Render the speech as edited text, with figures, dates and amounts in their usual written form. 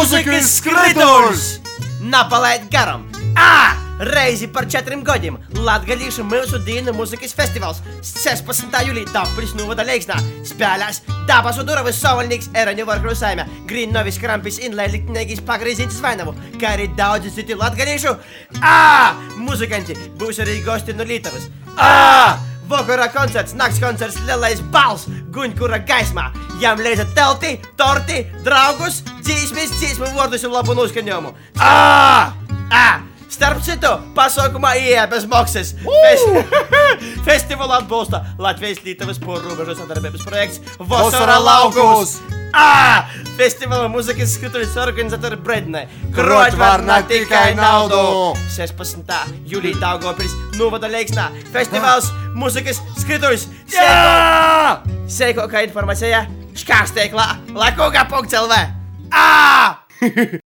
Mūzikas skrituļs! Napalaid garam! Reizi par 4 gadiem latgalīšu mūsu dienu mūzikas festivāls 16. jūlī Daugavpils novada Leiksnā spēlēs Dabas Udurovas Sovalnīgs Eraņu Varkru saime, Grīnovis Krampis Inlai Liktnēgis Pagrīzīņas Vainavu, kā arī daudzi citi latgalīšu muzikanti, būs arī gosti no Lītavas. Vakarā koncerts, nakts koncerts, lielais bals, guņkura gaismā. Jām leiza telti, torti, draugus, dzīsmu vārdus un labu noskaņojumu. Starp citu, pasaukumā ieeja bez maksas. Festivālu atbalsta Latvijas Lītavas porrobežu sadarbības projekts Vasara laukus. Festivāla mūzikas skrituļs organizatori Brednē. Krot var ne tikai naudu. 16. jūlī Daugavpils novada Leiksnā. Festivāls mūzikas skrituļs. Seiko kā informācija škārsteiklā lakoga.lv.